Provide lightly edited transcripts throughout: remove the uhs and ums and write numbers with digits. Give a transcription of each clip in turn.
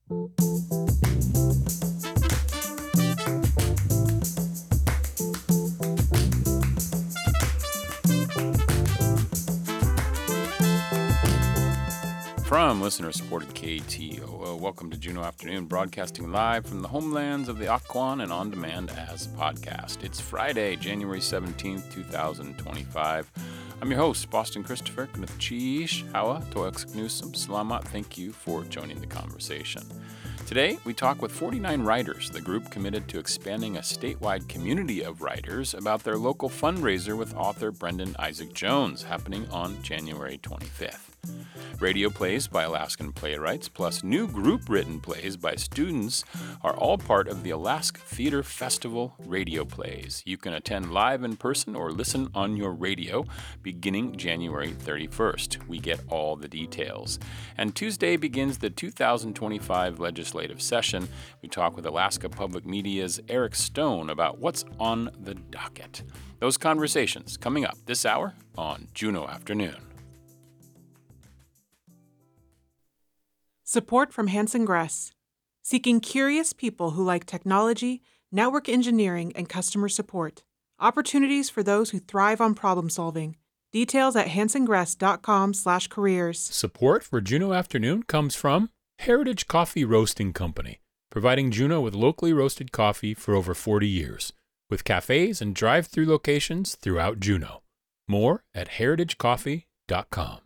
From listener-supported KTOO, welcome to Juneau Afternoon, broadcasting live from the homelands of the Occoquan and on demand as podcast. It's Friday, January 17th, 2025. I'm your host, Boston Christopher, Knuth Cheesh, Hawa, Toex Newsome, Salamat. Thank you for joining the conversation. Today, we talk with 49 Writers, the group committed to expanding a statewide community of writers, about their local fundraiser with author Brendan Isaac Jones, happening on January 25th. Radio plays by Alaskan playwrights, plus new group-written plays by students, are all part of the Alaska Theater Festival Radio Plays. You can attend live in person or listen on your radio beginning January 31st. We get all the details. And Tuesday begins the 2025 legislative session. We talk with Alaska Public Media's Eric Stone about what's on the docket. Those conversations coming up this hour on Juneau Afternoon. Support from Hanson Gress, seeking curious people who like technology, network engineering, and customer support. Opportunities for those who thrive on problem solving. Details at hansongress.com/careers. Support for Juneau Afternoon comes from Heritage Coffee Roasting Company, providing Juneau with locally roasted coffee for over 40 years, with cafes and drive-through locations throughout Juneau. More at heritagecoffee.com.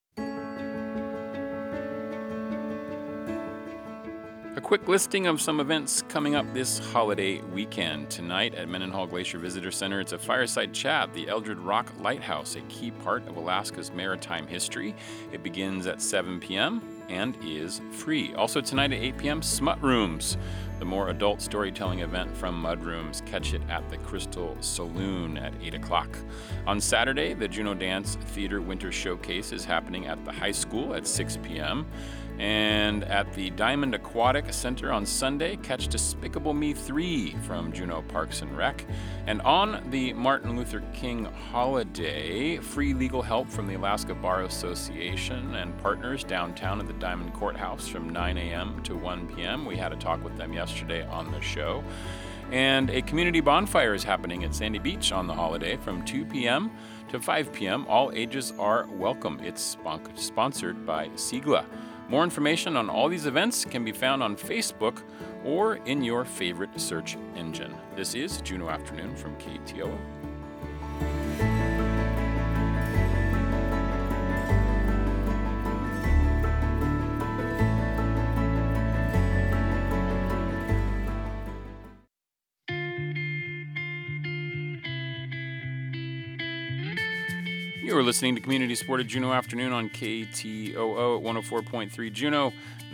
A quick listing of some events coming up this holiday weekend. Tonight at Mendenhall Glacier Visitor Center, it's a fireside chat, the Eldred Rock Lighthouse, a key part of Alaska's maritime history. It begins at 7 p.m. and is free. Also tonight at 8 p.m., Smut Rooms, the more adult storytelling event from Mudrooms. Catch it at the Crystal Saloon at 8 o'clock. On Saturday, the Juneau Dance Theater Winter Showcase is happening at the high school at 6 p.m., and at the Diamond Aquatic Center on Sunday, catch Despicable Me 3 from Juneau Parks and Rec. And on the Martin Luther King holiday, free legal help from the Alaska Bar Association and partners downtown at the Diamond Courthouse from 9 a.m. to 1 p.m. We had a talk with them yesterday on the show. And a community bonfire is happening at Sandy Beach on the holiday from 2 p.m. to 5 p.m. All ages are welcome. It's sponsored by SIGLA. More information on all these events can be found on Facebook or in your favorite search engine. This is Juneau Afternoon from KTOO. You're listening to Community Supported Juneau Afternoon on KTOO at 104.3 Juneau,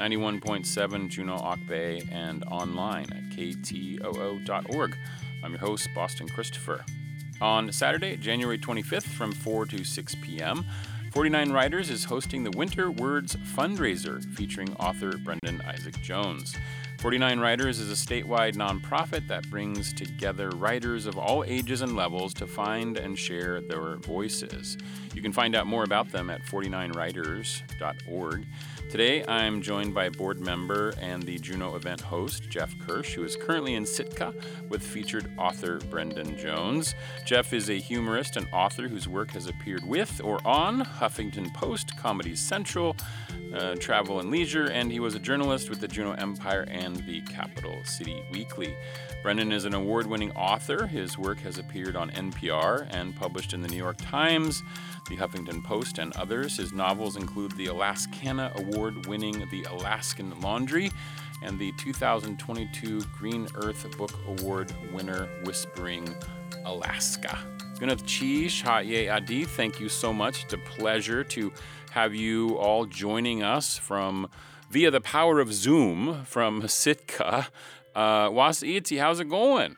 91.7 Juneau Auk Bay, and online at ktoo.org. I'm your host, Boston Christopher. On Saturday, January 25th from 4 to 6 p.m., 49 Writers is hosting the Winter Words fundraiser featuring author Brendan Isaac Jones. 49 Writers is a statewide nonprofit that brings together writers of all ages and levels to find and share their voices. You can find out more about them at 49writers.org. Today, I'm joined by board member and the Juneau event host, Jeff Kirsch, who is currently in Sitka with featured author Brendan Jones. Jeff is a humorist and author whose work has appeared with or on Huffington Post, Comedy Central, Travel and Leisure, and he was a journalist with the Juneau Empire and the Capital City Weekly. Brendan is an award-winning author. His work has appeared on NPR and published in the New York Times, the Huffington Post, and others. His novels include the Alaskana Award-winning The Alaskan Laundry and the 2022 Green Earth Book Award winner Whispering Alaska. Knuth Cheesh, Ha'ye Adi, thank you so much. It's a pleasure to have you all joining us via the power of Zoom from Sitka. Wasiiti, how's it going?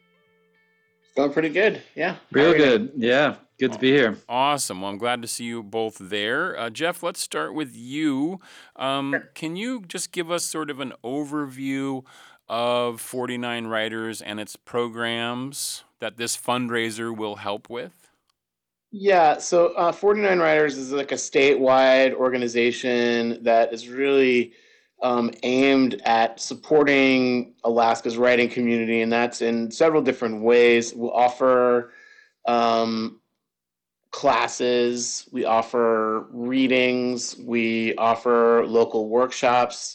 It's going pretty good, yeah. Real good, yeah. Good to be here. Awesome. Well, I'm glad to see you both there. Jeff, let's start with you. Sure. Can you just give us sort of an overview of 49 Writers and its programs that this fundraiser will help with? Yeah, so 49 Writers is like a statewide organization that is really aimed at supporting Alaska's writing community, and that's in several different ways. We'll offer um, classes, we offer readings, we offer local workshops,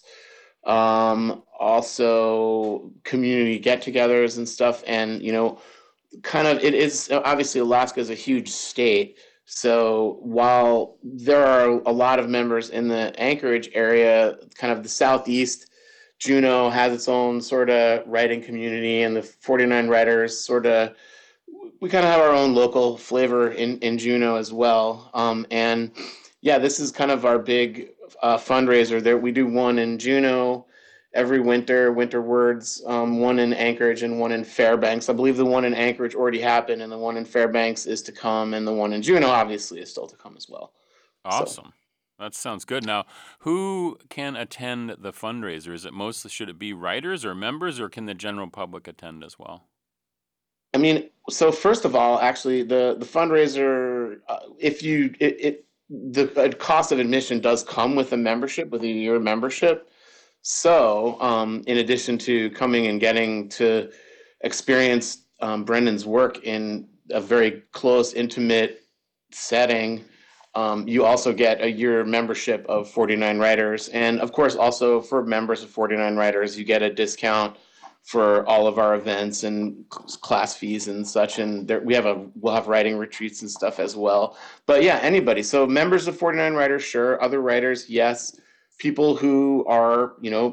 also community get-togethers and stuff. And kind of, it is obviously, Alaska is a huge state. So while there are a lot of members in the Anchorage area, kind of the southeast, Juneau has its own sort of writing community, and the 49 writers sort of, we kind of have our own local flavor in Juneau as well. And yeah, this is kind of our big fundraiser. There, we do one in Juneau every winter, Winter Words, one in Anchorage and one in Fairbanks. I believe the one in Anchorage already happened, and the one in Fairbanks is to come, and the one in Juneau obviously is still to come as well. Awesome. That sounds good. Now, who can attend the fundraiser? Is it mostly, should it be writers or members, or can the general public attend as well? I mean, so first of all, actually, the fundraiser, if you the cost of admission does come with a membership, with a year membership. So, in addition to coming and getting to experience Brendan's work in a very close, intimate setting, you also get a year membership of 49 Writers. And of course, also for members of 49 Writers, you get a discount for all of our events and class fees and such. And there, we'll have writing retreats and stuff as well. But yeah, anybody. So members of 49 Writers, sure. Other writers, yes. People who are,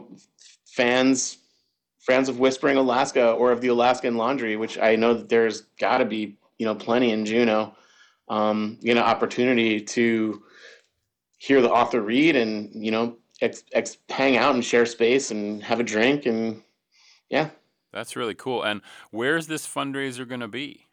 fans of Whispering Alaska or of the Alaskan Laundry, which I know that there's got to be, plenty in Juneau, opportunity to hear the author read and, hang out and share space and have a drink. And yeah. That's really cool. And where's this fundraiser going to be?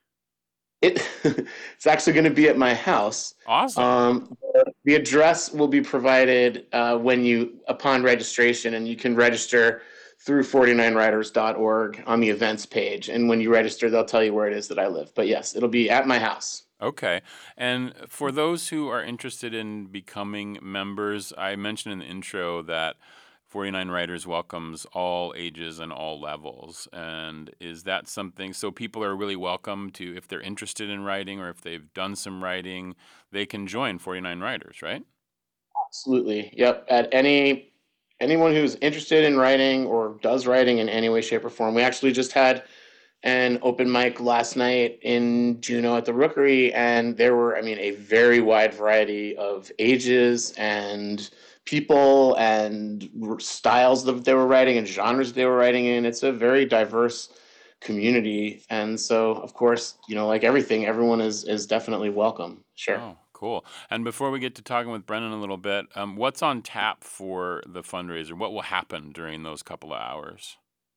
It's actually going to be at my house. Awesome. The address will be provided upon registration, and you can register through 49writers.org on the events page. And when you register, they'll tell you where it is that I live. But yes, it'll be at my house. Okay. And for those who are interested in becoming members, I mentioned in the intro that 49 Writers welcomes all ages and all levels. And is that something, so people are really welcome to, if they're interested in writing or if they've done some writing, they can join 49 Writers, right? Absolutely. Yep. At anyone who's interested in writing or does writing in any way, shape, or form. We actually just had an open mic last night in Juneau at the Rookery, and there were, a very wide variety of ages and people and styles that they were writing and genres they were writing in. It's a very diverse community. And so, of course, like everything, everyone is definitely welcome. Sure. Oh, cool. And before we get to talking with Brendan a little bit, what's on tap for the fundraiser? What will happen during those couple of hours?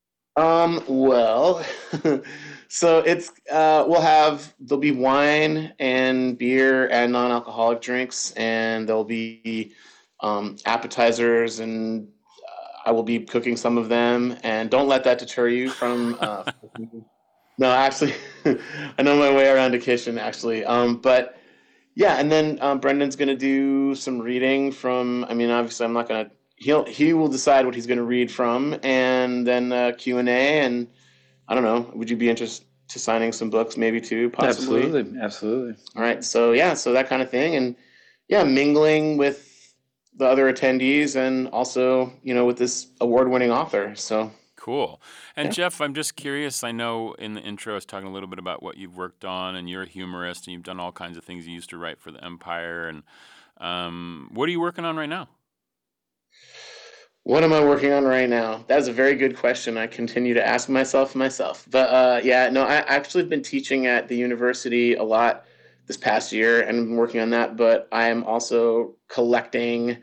Well, so it's, there'll be wine and beer and non-alcoholic drinks, and there'll be appetizers, and I will be cooking some of them. And don't let that deter you from. No, actually, I know my way around a kitchen, actually. But yeah, and then Brendan's going to do some reading from. Obviously, I'm not going to. He will decide what he's going to read from, and then Q&A. And I don't know. Would you be interested to signing some books, maybe too, possibly? Absolutely. All right. So yeah, so that kind of thing, and yeah, mingling with the other attendees, and also, with this award-winning author. So cool. And yeah. Jeff, I'm just curious. I know in the intro I was talking a little bit about what you've worked on, and you're a humorist, and you've done all kinds of things. You used to write for the Empire. And what are you working on right now? What am I working on right now? That is a very good question. I continue to ask myself. But I actually have been teaching at the university a lot this past year and been working on that. But I am also collecting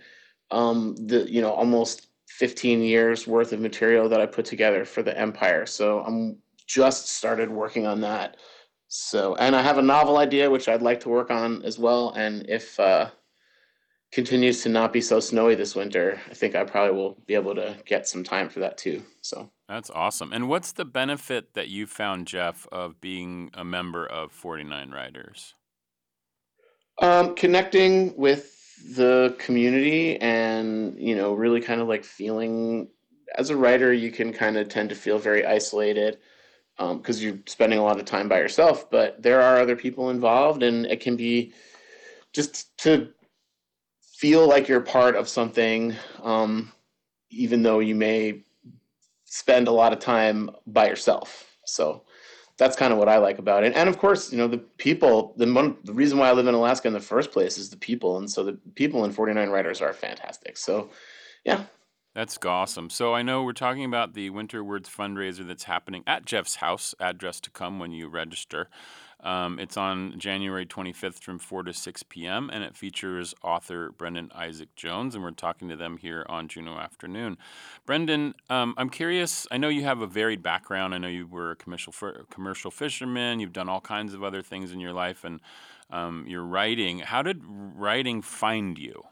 almost 15 years worth of material that I put together for the Empire. So I'm just started working on that. So, and I have a novel idea which I'd like to work on as well. And if continues to not be so snowy this winter, I think I probably will be able to get some time for that too. So that's awesome. And what's the benefit that you found, Jeff, of being a member of 49 Writers? Connecting with the community, and really kind of like feeling, as a writer, you can kind of tend to feel very isolated because you're spending a lot of time by yourself, but there are other people involved, and it can be just to feel like you're part of something, even though you may spend a lot of time by yourself. So that's kind of what I like about it. And of course, the people, the reason why I live in Alaska in the first place is the people. And so the people in 49 Writers are fantastic. So yeah. That's awesome. So I know we're talking about the Winter Words fundraiser that's happening at Jeff's house, address to come when you register. It's on January 25th from 4 to 6 p.m., and it features author Brendan Isaac Jones, and we're talking to them here on Juneau Afternoon. Brendan, I'm curious, I know you have a varied background. I know you were a commercial fisherman. You've done all kinds of other things in your life, and you're writing. How did writing find you?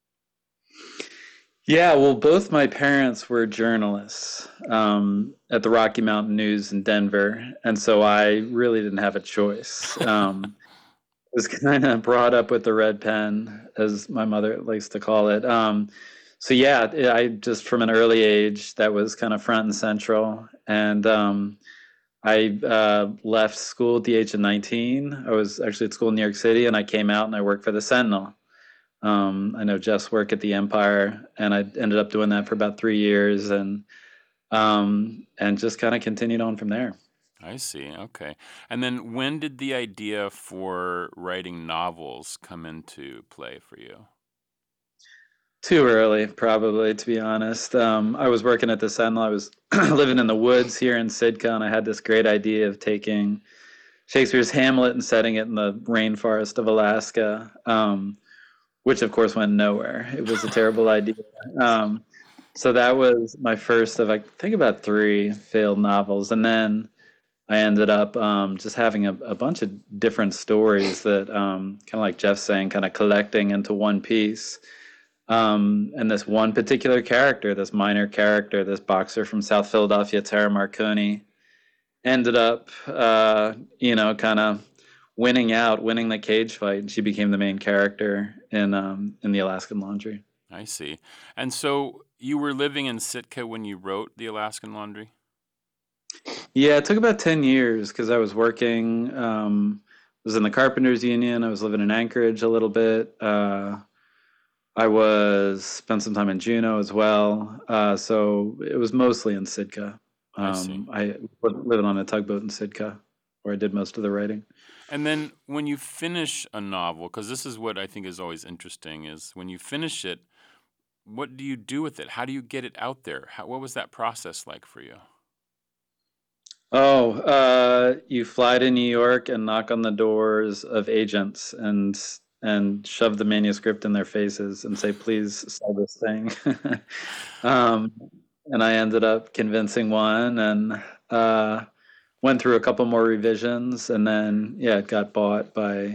Yeah, well, both my parents were journalists at the Rocky Mountain News in Denver, and so I really didn't have a choice. Was kind of brought up with the red pen, as my mother likes to call it. So yeah, I just from an early age, that was kind of front and central. And I left school at the age of 19. I was actually at school in New York City, and I came out and I worked for the Sentinel. I know Jeff's work at the Empire, and I ended up doing that for about 3 years, and just kind of continued on from there. I see. Okay. And then when did the idea for writing novels come into play for you? Too early, probably, to be honest. I was working at the Sentinel. I was living in the woods here in Sitka, and I had this great idea of taking Shakespeare's Hamlet and setting it in the rainforest of Alaska, which of course went nowhere. It was a terrible idea. So that was my first of, I think, about 3 failed novels. And then I ended up just having a bunch of different stories that, kind of like Jeff's saying, kind of collecting into one piece. And this one particular character, this minor character, this boxer from South Philadelphia, Tara Marconi, ended up, kind of winning the cage fight, and she became the main character in the Alaskan Laundry. I see. And so you were living in Sitka when you wrote the Alaskan Laundry? Yeah, it took about 10 years because I was working, was in the Carpenters Union. I was living in Anchorage a little bit. I spent some time in Juneau as well. So it was mostly in Sitka. I see. I was living on a tugboat in Sitka where I did most of the writing. And then when you finish a novel, because this is what I think is always interesting, is when you finish it, what do you do with it? How do you get it out there? What was that process like for you? Oh, you fly to New York and knock on the doors of agents and shove the manuscript in their faces and say, please sell this thing. And I ended up convincing one, and went through a couple more revisions, and then it got bought by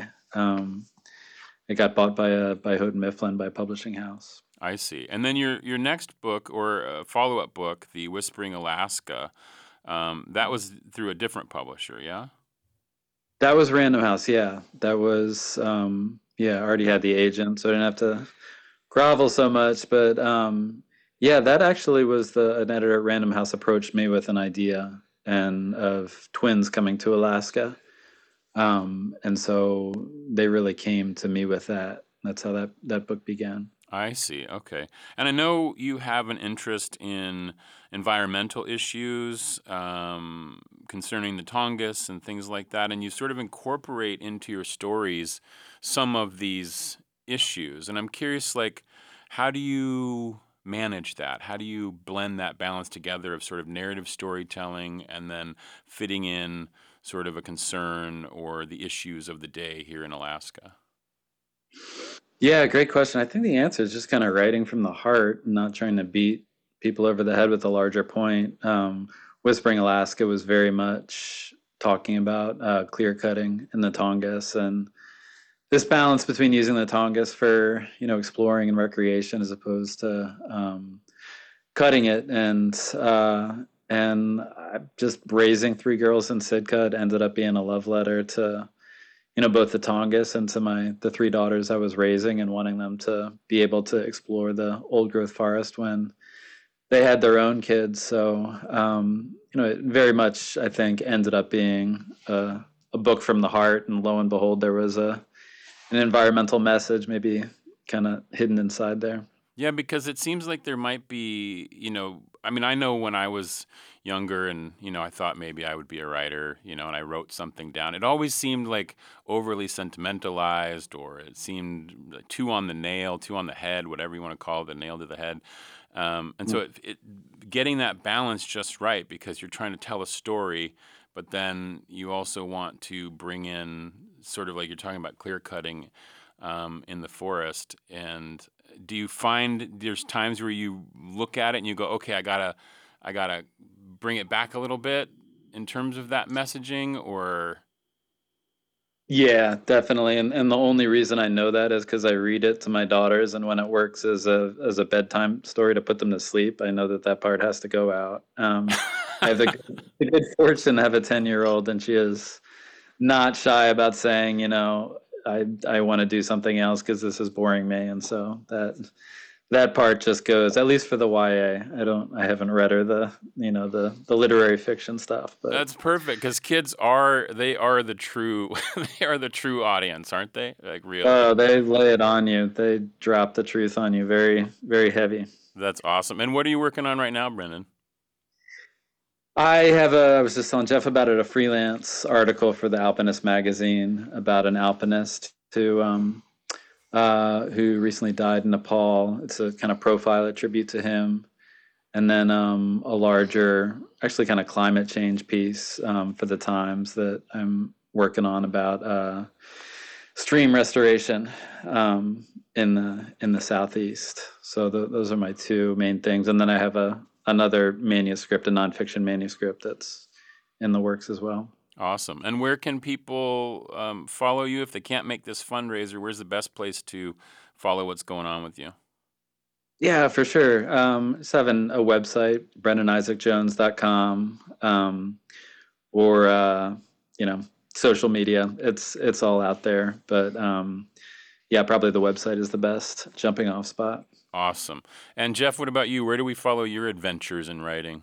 Houghton Mifflin, by a publishing house. I see. And then your next book, or follow-up book, The Whispering Alaska, that was through a different publisher, yeah? That was Random House, yeah. That was, I already had the agent, so I didn't have to grovel so much. But that actually was an editor at Random House approached me with an idea and of twins coming to Alaska. And so they really came to me with that. That's how that book began. I see. Okay. And I know you have an interest in environmental issues concerning the Tongass and things like that, and you sort of incorporate into your stories some of these issues. And I'm curious, how do you manage that? How do you blend that balance together of sort of narrative storytelling and then fitting in sort of a concern or the issues of the day here in Alaska? Yeah, great question. I think the answer is just kind of writing from the heart, not trying to beat people over the head with a larger point. Whispering Alaska was very much talking about clear cutting in the Tongass, and this balance between using the Tongass for exploring and recreation as opposed to cutting it, and just raising 3 girls in Sitka. It ended up being a love letter to both the Tongass and to the three daughters I was raising, and wanting them to be able to explore the old growth forest when they had their own kids. So, it very much, I think, ended up being a book from the heart. And lo and behold, there was an environmental message maybe kind of hidden inside there. Yeah, because it seems like there might be, I know when I was younger and, I thought maybe I would be a writer, and I wrote something down. It always seemed like overly sentimentalized, or it seemed like too on the nail, too on the head, whatever you want to call it, the nail to the head. And so getting that balance just right, because you're trying to tell a story, but then you also want to bring in sort of like you're talking about clear cutting in the forest. And do you find there's times where you look at it and you go, okay, I gotta bring it back a little bit in terms of that messaging? Or Yeah, definitely. And the only reason I know that is because I read it to my daughters, and when it works as a bedtime story to put them to sleep, I know that part has to go out. I have the good fortune to have a 10-year-old, and she is not shy about saying, I want to do something else because this is boring me. And so that part just goes, at least for the YA. I haven't read her the literary fiction stuff, but that's perfect, because kids are the true they are the true audience, aren't they? Like, really. Oh, they lay it on you. They drop the truth on you very, very heavy. That's awesome. And what are you working on right now, Brendan? I was just telling Jeff about it, a freelance article for the Alpinist magazine about an alpinist who recently died in Nepal. It's a kind of profile, a tribute to him. And then a larger, actually kind of climate change piece for the Times that I'm working on about stream restoration in the Southeast. So those are my two main things. And then I have another manuscript, a nonfiction manuscript that's in the works as well. Awesome. And where can people follow you if they can't make this fundraiser? Where's the best place to follow what's going on with you? Yeah, for sure. Just having a website, BrendanIsaacJones.com, or social media. It's all out there, but probably the website is the best jumping off spot. Awesome. And Jeff, what about you? Where do we follow your adventures in writing?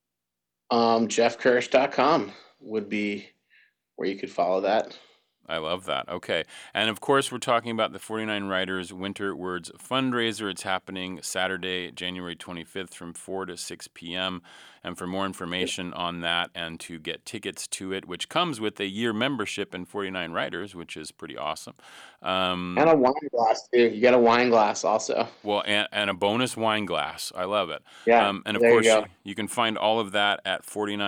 JeffKirsch.com would be where you could follow that. I love that. Okay. And of course, we're talking about the 49 Writers Winter Words fundraiser. It's happening Saturday, January 25th from 4 to 6 p.m. And for more information on that and to get tickets to it, which comes with a year membership in 49 Writers, which is pretty awesome. And a wine glass, too. You get a wine glass also. Well, and a bonus wine glass. I love it. Yeah. And of course, you can find all of that at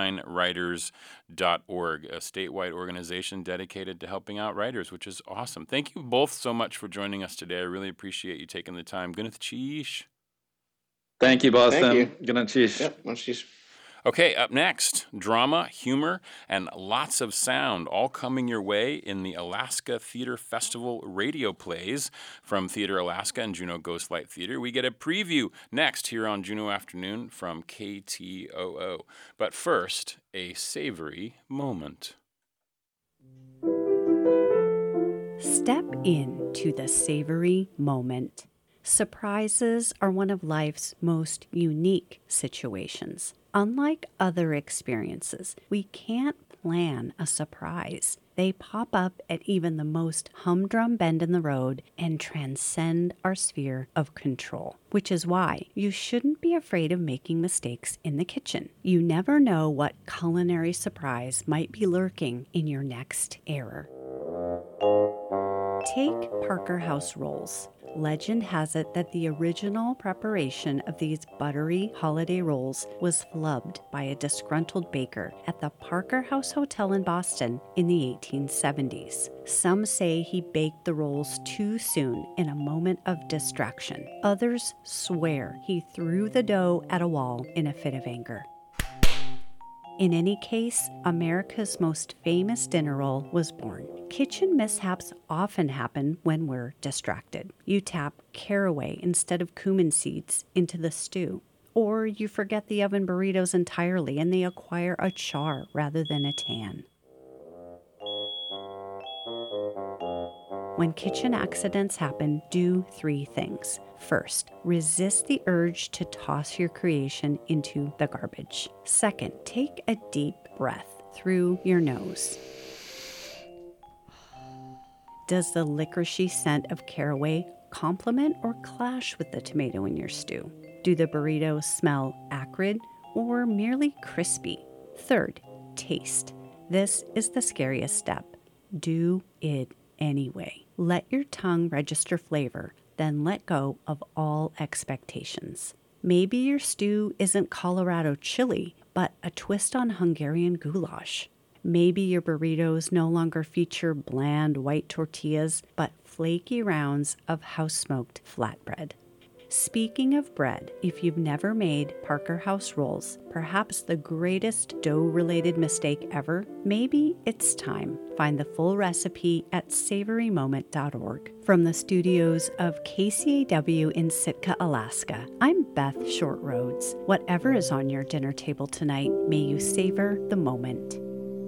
49writers.org, a statewide organization dedicated to helping out writers, which is awesome. Thank you both so much for joining us today. I really appreciate you taking the time. Gwyneth Cheesh. Thank you, Boston. Thank you. Gwyneth Cheesh. Yep, Cheesh. Okay, up next, drama, humor, and lots of sound all coming your way in the Alaska Theater Festival radio plays from Theater Alaska and Juneau Ghostlight Theater. We get a preview next here on Juneau Afternoon from KTOO. But first, a savory moment. Step into the savory moment. Surprises are one of life's most unique situations. Unlike other experiences, we can't plan a surprise. They pop up at even the most humdrum bend in the road and transcend our sphere of control, which is why you shouldn't be afraid of making mistakes in the kitchen. You never know what culinary surprise might be lurking in your next error. Take Parker House rolls. Legend has it that the original preparation of these buttery holiday rolls was flubbed by a disgruntled baker at the Parker House Hotel in Boston in the 1870s. Some say he baked the rolls too soon in a moment of distraction. Others swear he threw the dough at a wall in a fit of anger. In any case, America's most famous dinner roll was born. Kitchen mishaps often happen when we're distracted. You tap caraway instead of cumin seeds into the stew. Or you forget the oven burritos entirely and they acquire a char rather than a tan. When kitchen accidents happen, do 3 things. First, resist the urge to toss your creation into the garbage. Second, take a deep breath through your nose. Does the licoricey scent of caraway complement or clash with the tomato in your stew? Do the burritos smell acrid or merely crispy? Third, taste. This is the scariest step. Do it anyway. Let your tongue register flavor, then let go of all expectations. Maybe your stew isn't Colorado chili, but a twist on Hungarian goulash. Maybe your burritos no longer feature bland white tortillas, but flaky rounds of house-smoked flatbread. Speaking of bread, if you've never made Parker House rolls, perhaps the greatest dough-related mistake ever, maybe it's time. Find the full recipe at savorymoment.org. From the studios of KCAW in Sitka, Alaska, I'm Beth Shortroads. Whatever is on your dinner table tonight, may you savor the moment.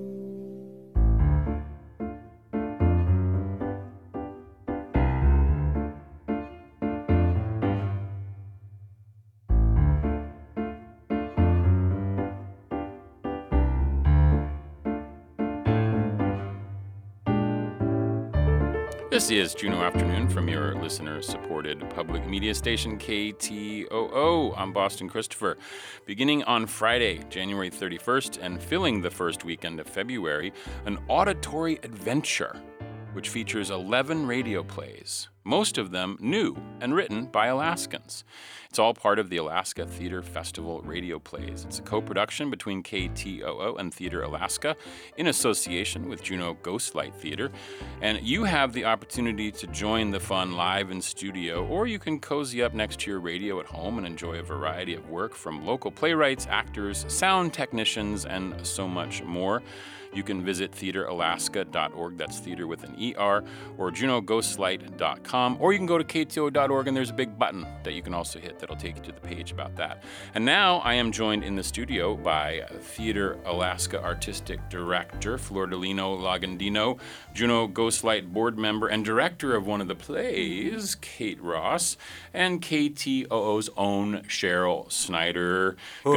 This is Juneau Afternoon from your listener-supported public media station, KTOO. I'm Boston Christopher. Beginning on Friday, January 31st, and filling the first weekend of February, an auditory adventure, which features 11 radio plays, most of them new and written by Alaskans. It's all part of the Alaska Theater Festival Radio Plays. It's a co-production between KTOO and Theater Alaska in association with Juneau Ghostlight Theater. And you have the opportunity to join the fun live in studio, or you can cozy up next to your radio at home and enjoy a variety of work from local playwrights, actors, sound technicians, and so much more. You can visit theateralaska.org, that's theater with an ER, or juneaughostlight.com, or you can go to KTO.org and there's a big button that you can also hit that'll take you to the page about that. And now I am joined in the studio by Theater Alaska Artistic Director Flordolino Lagandino, Juneau Ghostlight board member and director of one of the plays, Kate Ross, and KTOO's own Cheryl Snyder.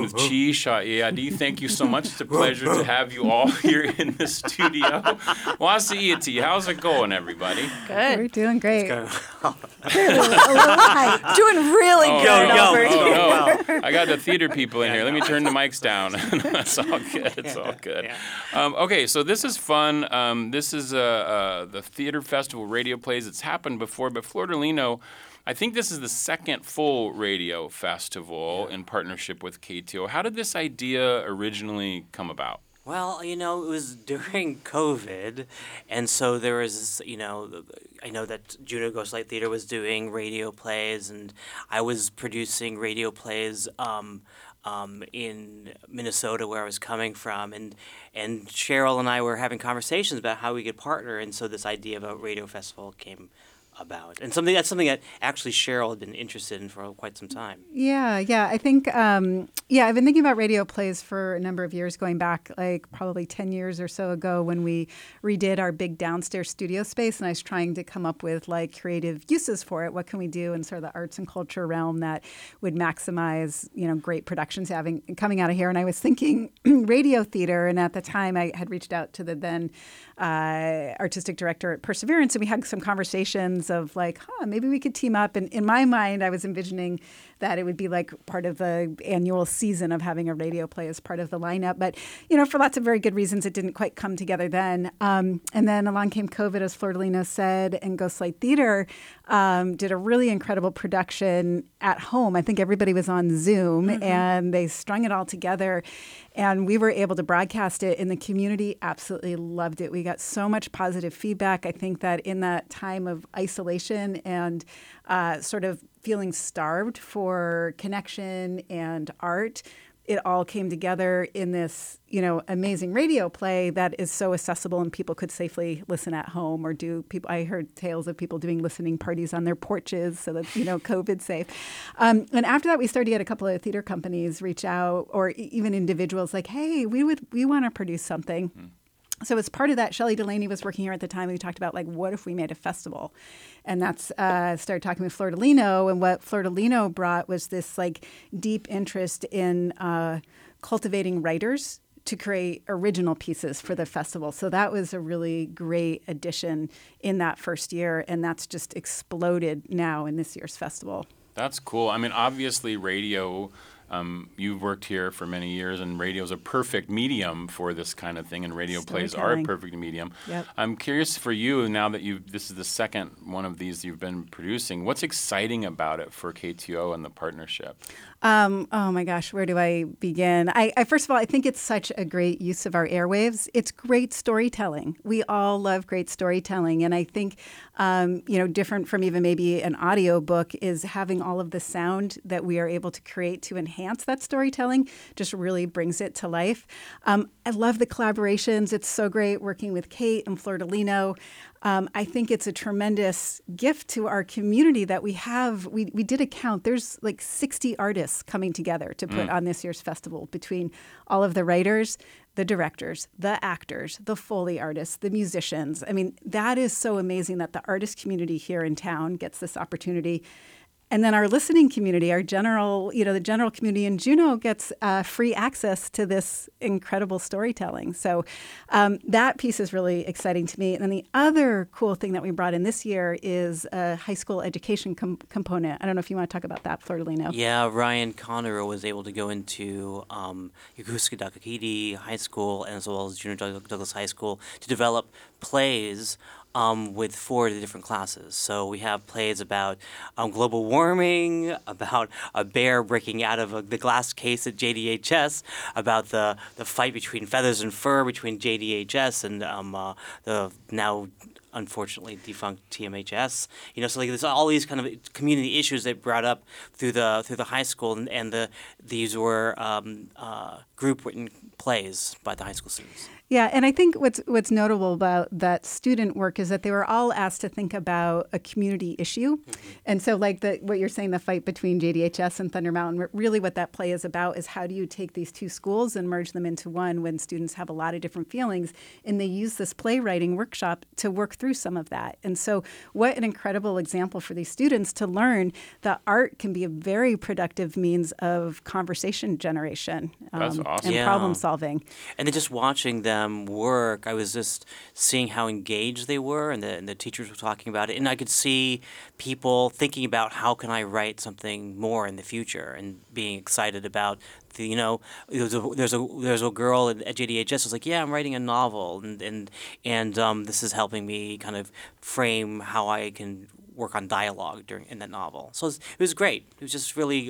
Thank you so much. It's a pleasure to have you all here in the studio. Wasiiti, how's it going, everybody? Good. We're doing great. A little high. Doing really good over here. No. I got the theater people in here. Let me turn the mics down. That's all good. It's all good. Yeah. Okay, so this is fun. This is the Theater Festival Radio Plays. It's happened before, but Flordolino, I think this is the second full radio festival in partnership with KTO. How did this idea originally come about? Well, it was during COVID, and so there was this, I know that Juneau Ghostlight Theater was doing radio plays, and I was producing radio plays in Minnesota, where I was coming from, and Cheryl and I were having conversations about how we could partner, and so this idea of a radio festival came about, and that's something that actually Cheryl had been interested in for quite some time. Yeah. I think, I've been thinking about radio plays for a number of years, going back like probably 10 years or so ago when we redid our big downstairs studio space, and I was trying to come up with like creative uses for it. What can we do in sort of the arts and culture realm that would maximize, great productions coming out of here? And I was thinking radio theater, and at the time I had reached out to the then artistic director at Perseverance, and we had some conversations of like, maybe we could team up. And in my mind, I was envisioning that it would be like part of the annual season of having a radio play as part of the lineup. But, for lots of very good reasons, it didn't quite come together then. And then along came COVID, as Flordolino said, and Ghostlight Theater did a really incredible production at home. I think everybody was on Zoom, and they strung it all together. And we were able to broadcast it, and the community absolutely loved it. We got so much positive feedback. I think that in that time of isolation and sort of feeling starved for connection and art, it all came together in this, amazing radio play that is so accessible and people could safely listen at home or I heard tales of people doing listening parties on their porches so that, COVID safe. And after that, we started to get a couple of theater companies reach out, or even individuals like, hey, we want to produce something. So as part of that, Shelley Delaney was working here at the time. We talked about, like, what if we made a festival? And that's started talking with Fleur de Lino. And what Fleur de Lino brought was this, like, deep interest in cultivating writers to create original pieces for the festival. So that was a really great addition in that first year. And that's just exploded now in this year's festival. That's cool. I mean, obviously, radio. You've worked here for many years, and radio is a perfect medium for this kind of thing, and radio plays are a perfect medium. Yep. I'm curious for you, now that this is the second one of these you've been producing, what's exciting about it for KTO and the partnership? Oh my gosh, where do I begin? I first of all, I think it's such a great use of our airwaves. It's great storytelling. We all love great storytelling, and I think different from even maybe an audio book is having all of the sound that we are able to create to enhance that storytelling. Just really brings it to life. I love the collaborations. It's so great working with Kate and Fleur de Lino. I think it's a tremendous gift to our community that we have. We did a count. There's like 60 artists coming together to put on this year's festival, between all of the writers, the directors, the actors, the Foley artists, the musicians. I mean, that is so amazing that the artist community here in town gets this opportunity. And then our listening community, the general community in Juneau gets free access to this incredible storytelling. So that piece is really exciting to me. And then the other cool thing that we brought in this year is a high school education component. I don't know if you want to talk about that, Fleur de Lino. Yeah, Ryan Conner was able to go into Yokosuka Daiquiri High School as well as Junior Douglas High School to develop plays with 4 of the different classes. So we have plays about global warming, about a bear breaking out of the glass case at JDHS, about the fight between feathers and fur between JDHS and the now unfortunately defunct TMHS. So like there's all these kind of community issues they brought up through the high school, and these were group written plays by the high school students. Yeah, and I think what's notable about that student work is that they were all asked to think about a community issue. Mm-hmm. And so like what you're saying, the fight between JDHS and Thunder Mountain, really what that play is about is how do you take these 2 schools and merge them into one when students have a lot of different feelings, and they use this playwriting workshop to work through some of that. And so what an incredible example for these students to learn that art can be a very productive means of conversation generation. That's awesome. And problem solving. And then just watching them work, I was just seeing how engaged they were, and the teachers were talking about it, and I could see people thinking about how can I write something more in the future, and being excited about there's a girl at JDHS who's like, yeah, I'm writing a novel, and this is helping me kind of frame how I can work on dialogue in that novel. So it was great. It was just really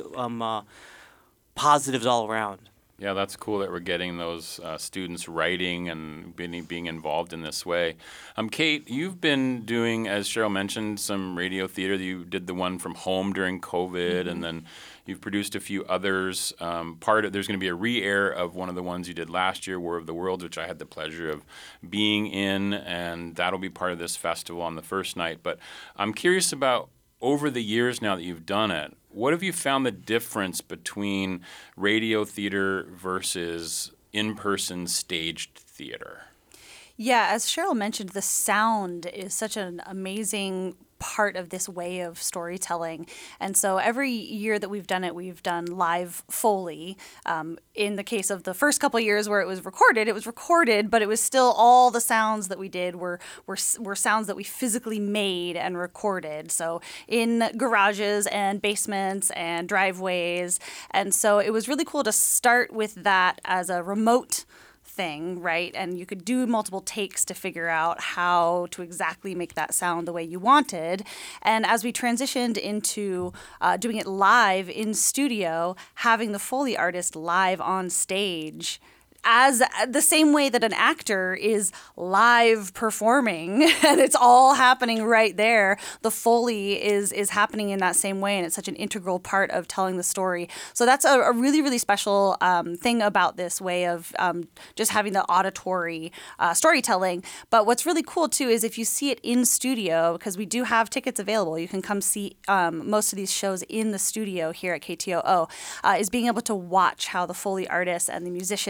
positives all around. Yeah, that's cool that we're getting those students writing and being involved in this way. Kate, you've been doing, as Cheryl mentioned, some radio theater. You did the one from home during COVID, and then you've produced a few others. There's going to be a re-air of one of the ones you did last year, War of the Worlds, which I had the pleasure of being in, and that'll be part of this festival on the first night. But I'm curious about, over the years now that you've done it, what have you found the difference between radio theater versus in-person staged theater? Yeah, as Cheryl mentioned, the sound is such an amazing part of this way of storytelling. And so every year that we've done it, we've done live Foley. In the case of the first couple of years where it was recorded, but it was still all the sounds that we did were sounds that we physically made and recorded. So in garages and basements and driveways. And so it was really cool to start with that as a remote thing, right? And you could do multiple takes to figure out how to exactly make that sound the way you wanted. And as we transitioned into doing it live in studio, having the Foley artist live on stage, as the same way that an actor is live performing and it's all happening right there, the Foley is happening in that same way, and it's such an integral part of telling the story. So that's a really, really special thing about this way of just having the auditory storytelling. But what's really cool, too, is if you see it in studio, because we do have tickets available, you can come see most of these shows in the studio here at KTOO, is being able to watch how the Foley artists and the musicians and the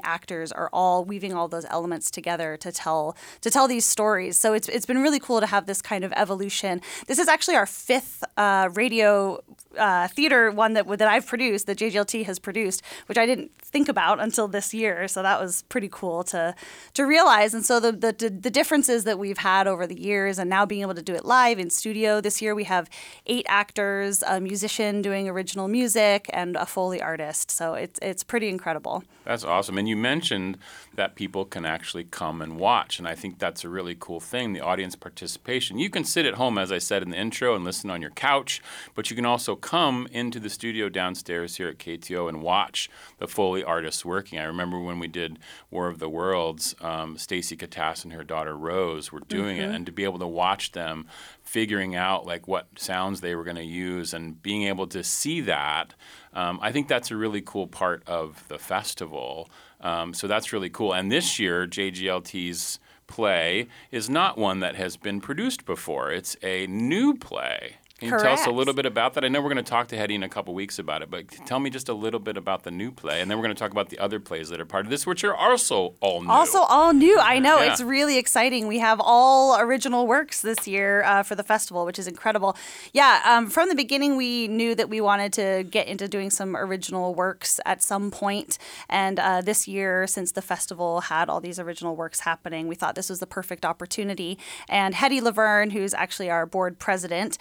actors are all weaving all those elements together to tell these stories. So it's been really cool to have this kind of evolution. This is actually our 5th radio theater one that I've produced, that JGLT has produced, which I didn't think about until this year. So that was pretty cool to realize. And so the differences that we've had over the years, and now being able to do it live in studio. This year we have 8 actors, a musician doing original music, and a Foley artist. So it's pretty incredible. That's awesome. And you mentioned that people can actually come and watch, and I think that's a really cool thing, the audience participation. You can sit at home, as I said in the intro, and listen on your couch, but you can also come into the studio downstairs here at KTO and watch the Foley artists working. I remember when we did War of the Worlds, Stacey Katass and her daughter Rose were doing it, and to be able to watch them figuring out like what sounds they were going to use and being able to see that, I think that's a really cool part of the festival. So that's really cool. And this year, JGLT's play is not one that has been produced before. It's a new play. Can you tell us a little bit about that? I know we're going to talk to Hetty in a couple weeks about it, but tell me just a little bit about the new play, and then we're going to talk about the other plays that are part of this, which are also all new. Also all new. I know. Yeah. It's really exciting. We have all original works this year for the festival, which is incredible. Yeah, from the beginning, we knew that we wanted to get into doing some original works at some point, and this year, since the festival had all these original works happening, we thought this was the perfect opportunity. And Hetty Laverne, who's actually our board president,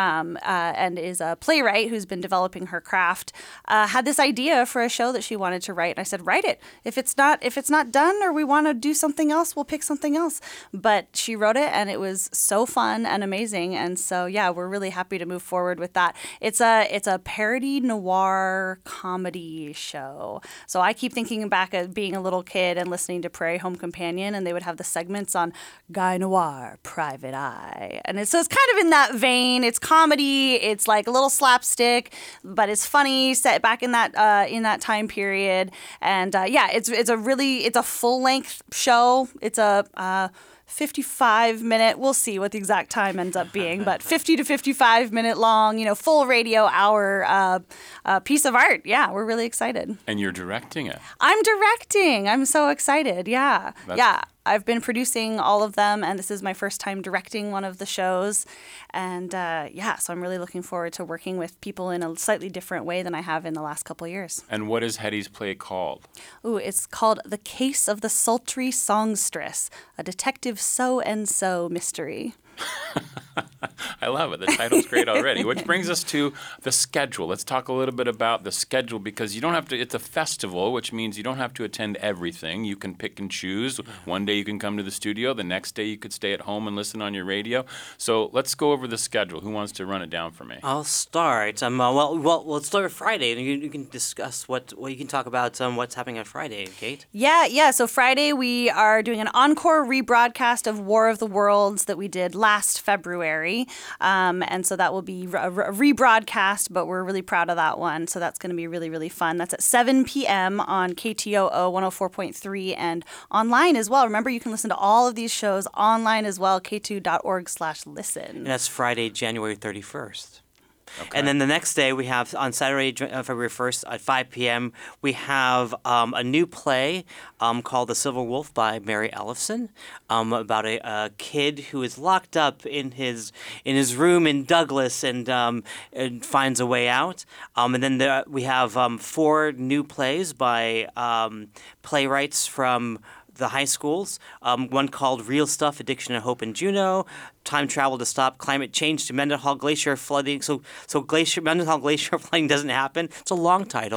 and is a playwright who's been developing her craft, had this idea for a show that she wanted to write. And I said, write it. If it's not done or we want to do something else, we'll pick something else. But she wrote it, and it was so fun and amazing. And so, yeah, we're really happy to move forward with that. It's a parody noir comedy show. So I keep thinking back at being a little kid and listening to Prairie Home Companion, and they would have the segments on Guy Noir, Private Eye. And so it's kind of in that vein. It's comedy. It's like a little slapstick, but it's funny, set back in that time period. And it's a full length show. It's a 55-minute, we'll see what the exact time ends up being, but 50 to 55-minute long, full radio hour piece of art. Yeah, we're really excited. And you're directing it. I'm directing. I'm so excited. Yeah. I've been producing all of them, and this is my first time directing one of the shows. And so I'm really looking forward to working with people in a slightly different way than I have in the last couple of years. And what is Hetty's play called? Ooh, it's called The Case of the Sultry Songstress, a Detective So-and-So mystery. I love it. The title's great already, which brings us to the schedule. Let's talk a little bit about the schedule, because you don't have to, it's a festival, which means you don't have to attend everything. You can pick and choose. One day you can come to the studio. The next day you could stay at home and listen on your radio. So let's go over the schedule. Who wants to run it down for me? I'll start. Well, let's start with Friday. You can discuss you can talk about what's happening on Friday, Kate. Yeah. So Friday we are doing an encore rebroadcast of War of the Worlds that we did last February. And so that will be a rebroadcast, but we're really proud of that one. So that's going to be really, really fun. That's at 7 p.m. on KTOO 104.3 and online as well. Remember, you can listen to all of these shows online as well, k2.org/listen. And that's Friday, January 31st. Okay. And then the next day, we have on Saturday, February 1st at 5 p.m., we have a new play called The Silver Wolf by Mary Ellefson, about a kid who is locked up in his room in Douglas and finds a way out. And then we have 4 new plays by playwrights from the high schools, one called Real Stuff, Addiction and Hope in Juneau, Time Travel to Stop Climate Change to Mendenhall Glacier Flooding. So Mendenhall Glacier flooding doesn't happen. It's a long title.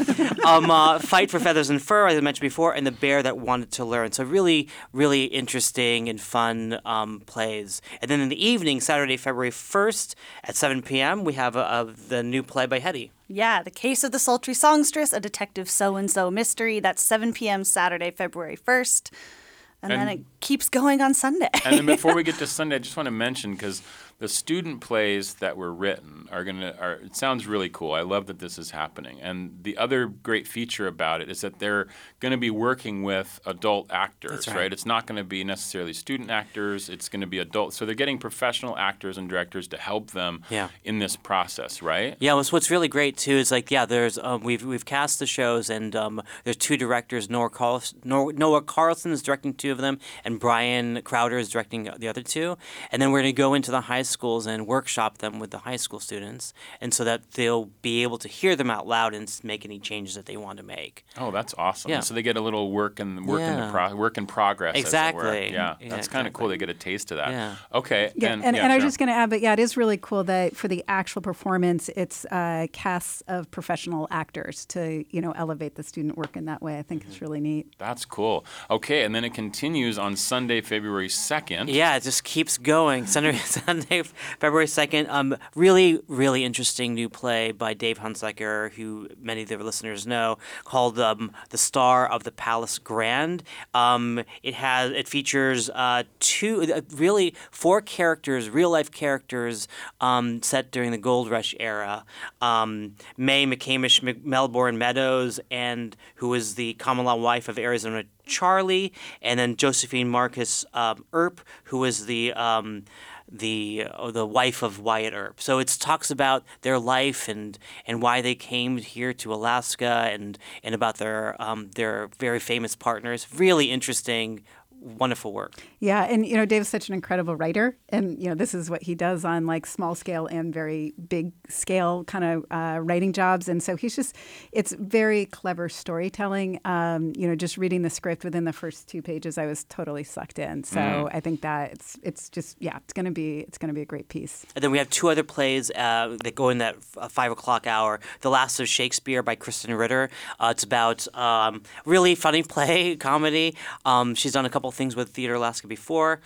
Fight for Feathers and Fur, as I mentioned before, and The Bear That Wanted to Learn. So really, really interesting and fun plays. And then in the evening, Saturday, February 1st at 7 p.m., we have the new play by Hetty. Yeah, The Case of the Sultry Songstress, a Detective So-and-So mystery. That's 7 p.m. Saturday, February 1st. And then it keeps going on Sunday. And then before we get to Sunday, I just want to mention, because the student plays that were written it sounds really cool. I love that this is happening. And the other great feature about it is that they're going to be working with adult actors, That's right. It's not going to be necessarily student actors. It's going to be adult. So they're getting professional actors and directors to help them in this process, right? Yeah, what's really great too is there's we've cast the shows, and there's two directors. Noah Carlson is directing two of them, and Brian Crowder is directing the other two. And then we're going to go into the high schools and workshop them with the high school students, and so that they'll be able to hear them out loud and make any changes that they want to make. Oh, that's awesome! Yeah. So they get a little work in progress. Exactly. As it were. Yeah, Yeah, that's kind of cool. They get a taste of that. Yeah. Okay. Yeah, and I was sure. just going to add, but it is really cool that for the actual performance, it's casts of professional actors to elevate the student work in that way. I think it's really neat. That's cool. Okay, and then it continues on Sunday, February 2nd. Yeah, it just keeps going. Sunday, February 2nd. Really, really interesting new play by Dave Hunsaker, who many of the listeners know, called The Star of the Palace Grand. It features four characters, real-life characters set during the Gold Rush era. Mae McCamish Melbourne Meadows, and who was the common law wife of Arizona Charlie, and then Josephine Marcus Earp, who was the wife of Wyatt Earp. So it talks about their life and why they came here to Alaska and about their very famous partners. Really interesting, wonderful work. Yeah, and Dave's such an incredible writer, and this is what he does on like small scale and very big scale kind of writing jobs, and so it's very clever storytelling. Just reading the script within the first 2 pages, I was totally sucked in. So I think that it's gonna be a great piece. And then we have two other plays that go in that 5 o'clock hour. The Last of Shakespeare by Kristen Ritter. It's about really funny play, comedy. She's done a couple things with Theater Alaska before,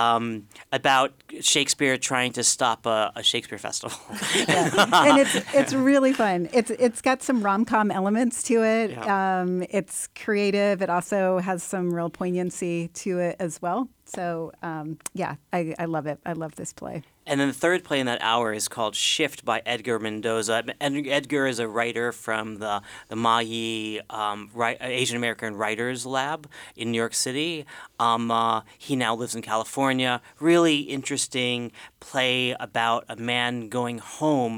about Shakespeare trying to stop a Shakespeare festival. And it's really fun. It's got some rom-com elements to it. Yeah. It's creative. It also has some real poignancy to it as well. So I love it. I love this play. And then the third play in that hour is called Shift by Edgar Mendoza. Edgar is a writer from the Mayi Asian American Writers Lab in New York City. He now lives in California. Really interesting play about a man going home,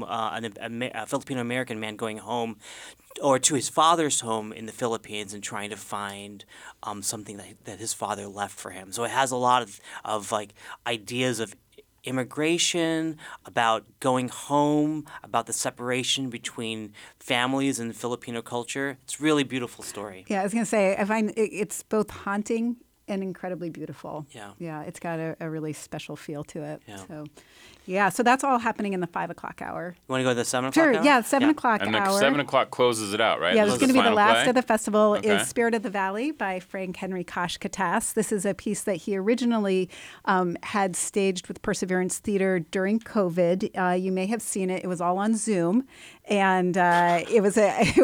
a Filipino American man going home, or to his father's home in the Philippines and trying to find something that his father left for him. So it has a lot of like ideas of immigration, about going home, about the separation between families and Filipino culture. It's a really beautiful story. Yeah, I was going to say, I find it's both haunting and incredibly beautiful. Yeah, it's got a really special feel to it. Yeah. So that's all happening in the 5 o'clock hour. You want to go to the 7 o'clock Sure, hour? yeah, 7 o'clock And hour. 7 o'clock closes it out, right? Yeah, This it's is going to be the final last play? of the festival Okay. is Spirit of the Valley by Frank Henry Kosh-Katas. This is a piece that he originally had staged with Perseverance Theater during COVID. You may have seen it. It was all on Zoom, and it was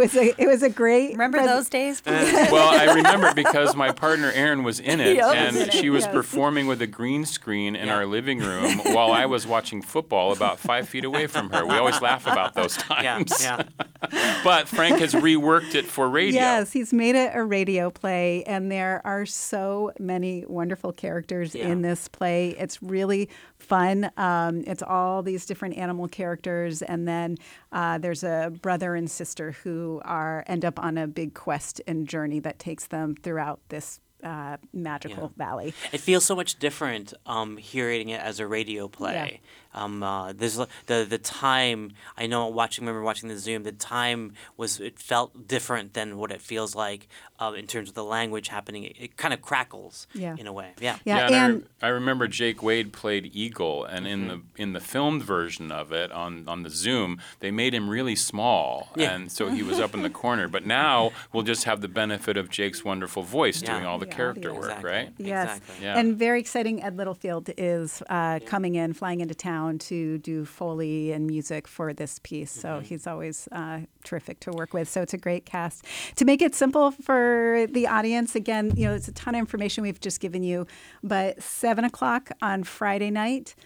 a great. Remember those days? Well, I remember it because my partner Erin was in it, Yeah, and was in it, she was yes. performing with a green screen in our living room while I was watching football about 5 feet away from her. We always laugh about those times. Yeah. But Frank has reworked it for radio. Yes, he's made it a radio play, and there are so many wonderful characters in this play. It's really fun. It's all these different animal characters, and then there's a brother and sister who end up on a big quest and journey that takes them throughout this magical valley. It feels so much different hearing it as a radio play. There's the time. I know remember watching the Zoom. The time it felt different than what it feels like in terms of the language happening. It kind of crackles in a way. Yeah. And I remember Jake Wade played Eagle, and in the filmed version of it on the Zoom, they made him really small, and so he was up in the corner. But now we'll just have the benefit of Jake's wonderful voice doing all the character work, Exactly. right? Yes, Exactly. Yeah. and very exciting. Ed Littlefield is flying into town to do Foley and music for this piece. So he's always terrific to work with. So it's a great cast. To make it simple for the audience, again, it's a ton of information we've just given you, but 7 o'clock on Friday night,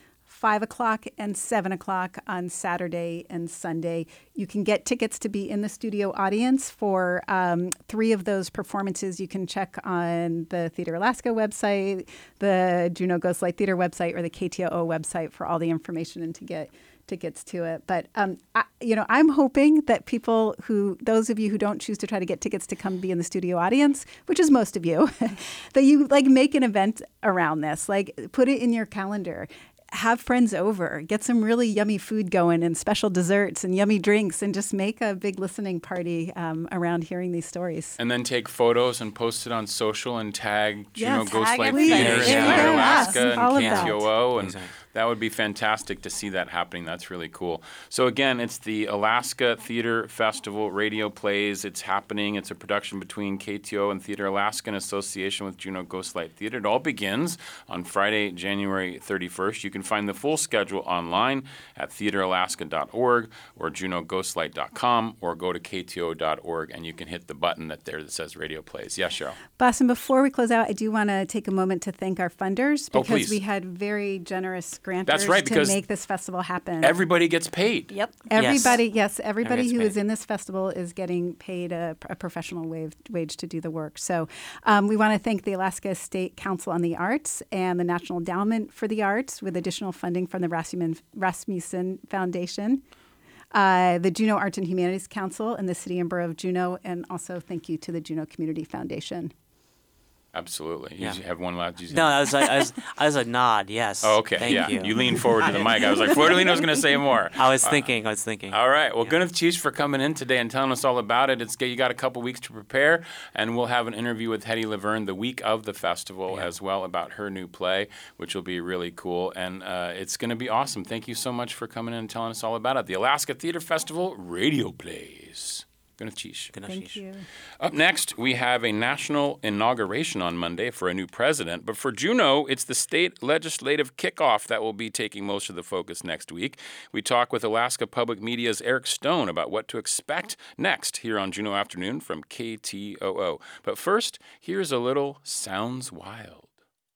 5 o'clock and 7 o'clock on Saturday and Sunday. You can get tickets to be in the studio audience for 3 of those performances. You can check on the Theater Alaska website, the Juneau Ghostlight Theater website, or the KTOO website for all the information and to get tickets to it. But, I'm hoping that those of you who don't choose to try to get tickets to come be in the studio audience, which is most of you, that you make an event around this, put it in your calendar. Have friends over, get some really yummy food going and special desserts and yummy drinks, and just make a big listening party around hearing these stories. And then take photos and post it on social and tag Juneau Ghostlight everybody. Theater and Theater Alaska and all of that. KTOO. And that would be fantastic to see that happening. That's really cool. So again, it's the Alaska Theater Festival Radio Plays. It's happening. It's a production between KTOO and Theater Alaska in association with Juneau Ghostlight Theater. It all begins on Friday, January 31st. You can find the full schedule online at theateralaska.org or juneaughostlight.com, or go to ktoo.org and you can hit the button that says Radio Plays. Yes, Cheryl. Boston, before we close out, I do want to take a moment to thank our funders, because please. We had very generous grantors That's right, because to make this festival happen. Everybody gets paid. Yep. Everybody Everybody's who is paid. in this festival is getting paid a professional wage to do the work. So we want to thank the Alaska State Council on the Arts and the National Endowment for the Arts, with additional funding from the Rasmussen Foundation, the Juneau Arts and Humanities Council, and the City and Borough of Juneau, and also thank you to the Juneau Community Foundation. Absolutely. Yeah. You have one last. No, I was a nod. Yes. Oh, okay. Thank you. You leaned forward to the mic. I was like, Flordelino's going to say more. I was thinking. All right. Well, Gwyneth Cheese for coming in today and telling us all about it. You got a couple weeks to prepare, and we'll have an interview with Hetty Laverne the week of the festival as well about her new play, which will be really cool. And it's going to be awesome. Thank you so much for coming in and telling us all about it. The Alaska Theater Festival Radio Plays. Gwyneth Cheese. Thank you. Up next, we have a national inauguration on Monday for a new president. But for Juneau, it's the state legislative kickoff that will be taking most of the focus next week. We talk with Alaska Public Media's Eric Stone about what to expect next here on Juneau Afternoon from KTOO. But first, here's a little Sounds Wild.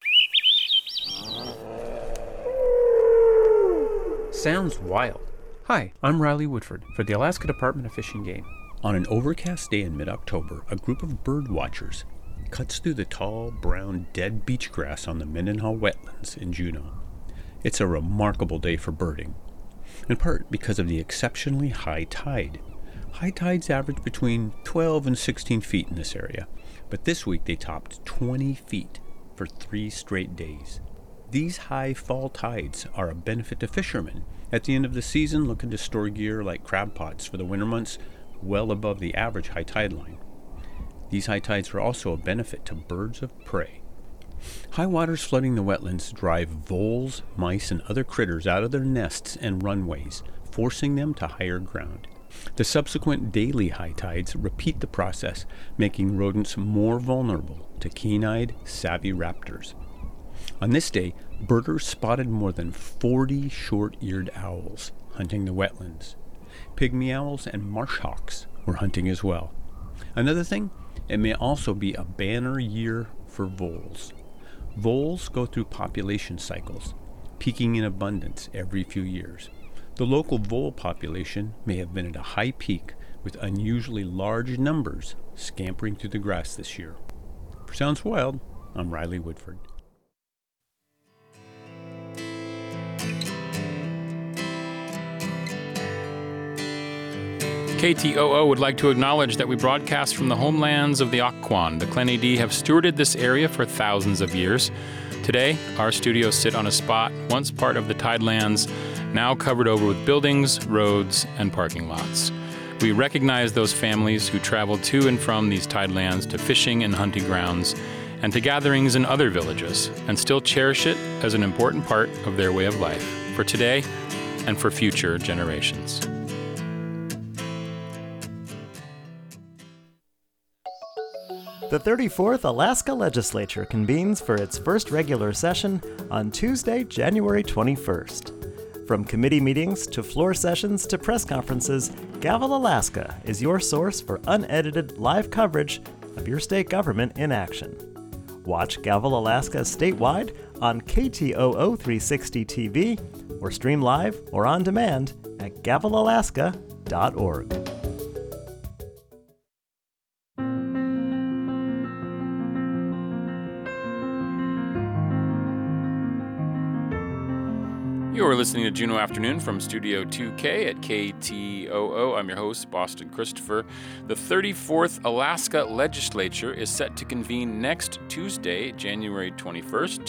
Sounds wild. Hi, I'm Riley Woodford for the Alaska Department of Fish and Game. On an overcast day in mid-October, a group of bird watchers cuts through the tall, brown, dead beach grass on the Mendenhall wetlands in Juneau. It's a remarkable day for birding, in part because of the exceptionally high tide. High tides average between 12 and 16 feet in this area, but this week they topped 20 feet for 3 straight days. These high fall tides are a benefit to fishermen at the end of the season looking to store gear like crab pots for the winter months well above the average high tide line. These high tides are also a benefit to birds of prey. High waters flooding the wetlands drive voles, mice, and other critters out of their nests and runways, forcing them to higher ground. The subsequent daily high tides repeat the process, making rodents more vulnerable to keen-eyed, savvy raptors. On this day, birders spotted more than 40 short-eared owls hunting the wetlands. Pygmy owls and marsh hawks were hunting as well. Another thing, it may also be a banner year for voles. Voles go through population cycles, peaking in abundance every few years. The local vole population may have been at a high peak, with unusually large numbers scampering through the grass this year. For Sounds Wild, I'm Riley Woodford. KTOO would like to acknowledge that we broadcast from the homelands of the Occoquan. The Clenny-D have stewarded this area for thousands of years. Today, our studios sit on a spot once part of the Tidelands, now covered over with buildings, roads, and parking lots. We recognize those families who travel to and from these Tidelands to fishing and hunting grounds and to gatherings in other villages, and still cherish it as an important part of their way of life for today and for future generations. The 34th Alaska Legislature convenes for its first regular session on Tuesday, January 21st. From committee meetings to floor sessions to press conferences, Gavel Alaska is your source for unedited live coverage of your state government in action. Watch Gavel Alaska statewide on KTOO 360 TV, or stream live or on demand at gavelalaska.org. You're listening to Juneau Afternoon from Studio 2K at KTOO. I'm your host, Boston Christopher. The 34th Alaska Legislature is set to convene next Tuesday, January 21st,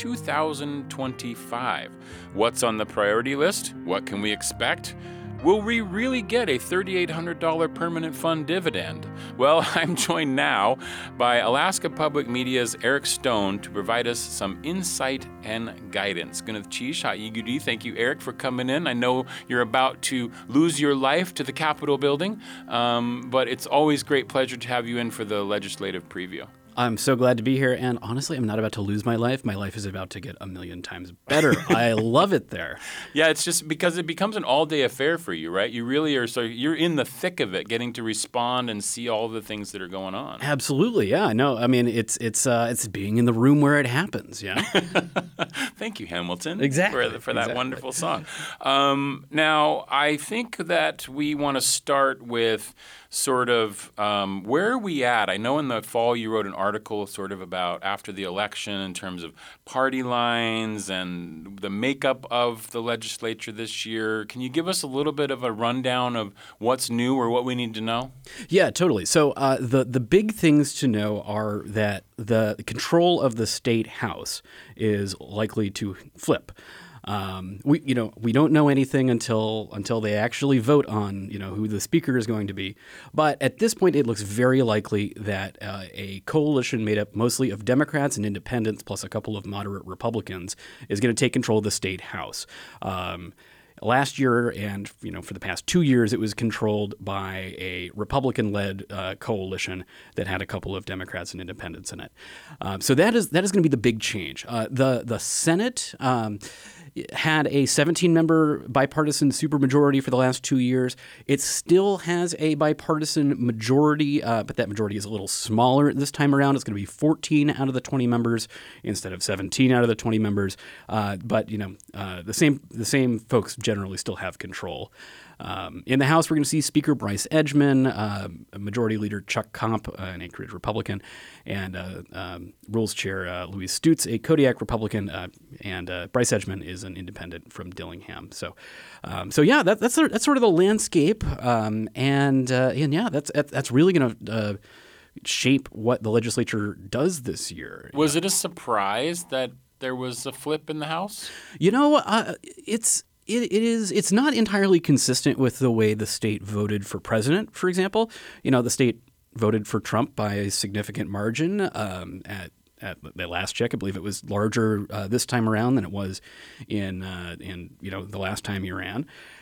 2025. What's on the priority list? What can we expect? Will we really get a $3,800 permanent fund dividend? Well, I'm joined now by Alaska Public Media's Eric Stone to provide us some insight and guidance. Gunath Chish, Ha'igudi. Thank you, Eric, for coming in. I know you're about to lose your life to the Capitol building, but it's always great pleasure to have you in for the legislative preview. I'm so glad to be here, and honestly, I'm not about to lose my life. My life is about to get a million times better. I love it there. Yeah, it's just because it becomes an all-day affair for you, right? You really are, so you're in the thick of it, getting to respond and see all the things that are going on. Absolutely, yeah. No, I mean, it's being in the room where it happens, yeah. Thank you, Hamilton, exactly, for that wonderful song. Now, I think that we want to start with sort of where are we at? I know in the fall you wrote an article sort of about after the election in terms of party lines and the makeup of the legislature this year. Can you give us a little bit of a rundown of what's new or what we need to know? Yeah, totally. So the big things to know are that the control of the state house is likely to flip. We don't know anything until they actually vote on who the speaker is going to be. But at this point, it looks very likely that a coalition made up mostly of Democrats and independents, plus a couple of moderate Republicans, is going to take control of the state house. Last year and for the past 2 years, it was controlled by a Republican-led coalition that had a couple of Democrats and independents in it. So that is going to be the big change. The Senate had a 17-member bipartisan supermajority for the last 2 years. It still has a bipartisan majority, but that majority is a little smaller this time around. It's going to be 14 out of the 20 members instead of 17 out of the 20 members. But the same folks generally still have control. In the House, we're going to see Speaker Bryce Edgman, Majority Leader Chuck Comp, an Anchorage Republican, and Rules Chair Louise Stutz, a Kodiak Republican, and Bryce Edgman is an independent from Dillingham. So yeah, that's sort of the landscape, and yeah, that's really going to shape what the legislature does this year. Was it a surprise that there was a flip in the House? It's not entirely consistent with the way the state voted for president, for example. The state voted for Trump by a significant margin at the last check. I believe it was larger this time around than it was in the last time he ran.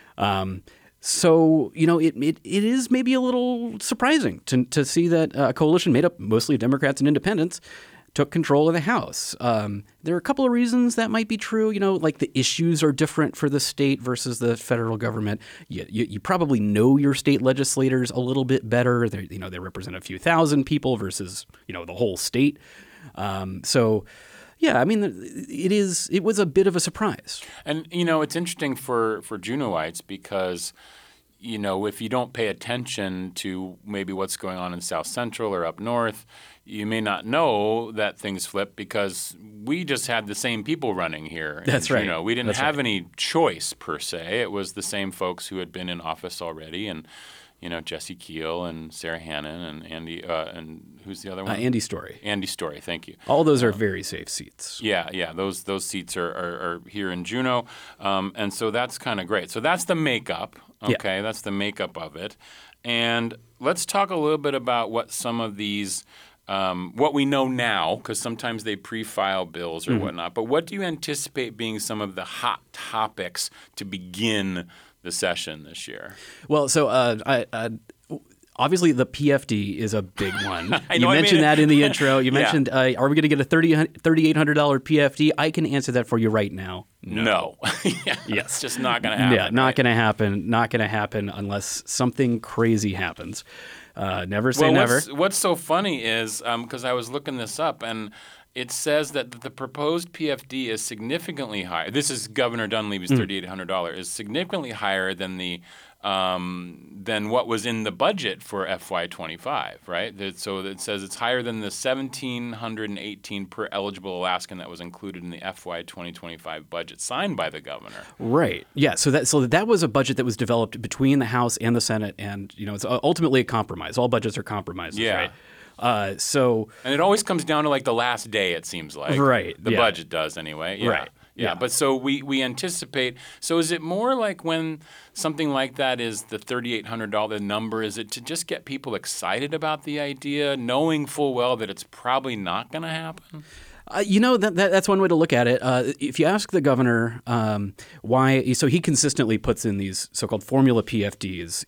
So it is maybe a little surprising to see that a coalition made up mostly of Democrats and independents took control of the House. There are a couple of reasons that might be true. Like the issues are different for the state versus the federal government. You probably know your state legislators a little bit better. They represent a few thousand people versus the whole state. So yeah, I mean, it was a bit of a surprise. And it's interesting for Juneauites because if you don't pay attention to maybe what's going on in South Central or up north, you may not know that things flip because we just had the same people running here. That's right. We didn't have any choice per se. It was the same folks who had been in office already, and Jesse Keel and Sarah Hannon and Andy and who's the other one? Andy Story. Andy Story, thank you. All those are very safe seats. Yeah. Those seats are here in Juneau, and so that's kind of great. So that's the makeup. Okay, That's the makeup of it. And let's talk a little bit about what some of these what we know now, because sometimes they pre-file bills or whatnot. But what do you anticipate being some of the hot topics to begin the session this year? Well, so obviously the PFD is a big one. You mentioned that in the intro. You mentioned, are we going to get a $3,800 PFD? I can answer that for you right now. No. Yes. It's just not going to happen. Yeah, not going to happen. Not going to happen unless something crazy happens. Never say never. What's so funny is because I was looking this up, and it says that the proposed PFD is significantly higher. This is Governor Dunleavy's $3,800 is significantly higher than than what was in the budget for FY25, right? So it says it's higher than the $1,718 per eligible Alaskan that was included in the FY 2025 budget signed by the governor. Right. Yeah. So that was a budget that was developed between the House and the Senate, and it's ultimately a compromise. All budgets are compromises, right? And it always comes down to like the last day, it seems like. Right. The budget does anyway. Yeah. Right. Yeah, but so we anticipate. So is it more like when something like that is the $3,800 number? Is it to just get people excited about the idea, knowing full well that it's probably not going to happen? That's one way to look at it. If you ask the governor why, so he consistently puts in these so-called formula PFDs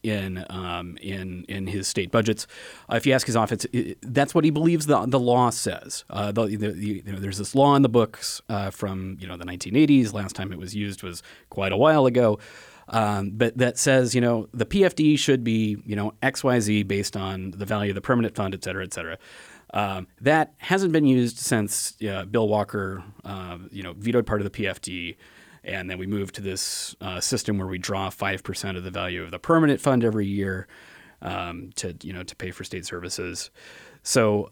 in his state budgets. If you ask his office, that's what he believes the law says. There's this law in the books from the 1980s. Last time it was used was quite a while ago. But that says, the PFD should be, XYZ based on the value of the permanent fund, et cetera, et cetera. That hasn't been used since Bill Walker, vetoed part of the PFD, and then we moved to this system where we draw 5% of the value of the permanent fund every year to pay for state services. So,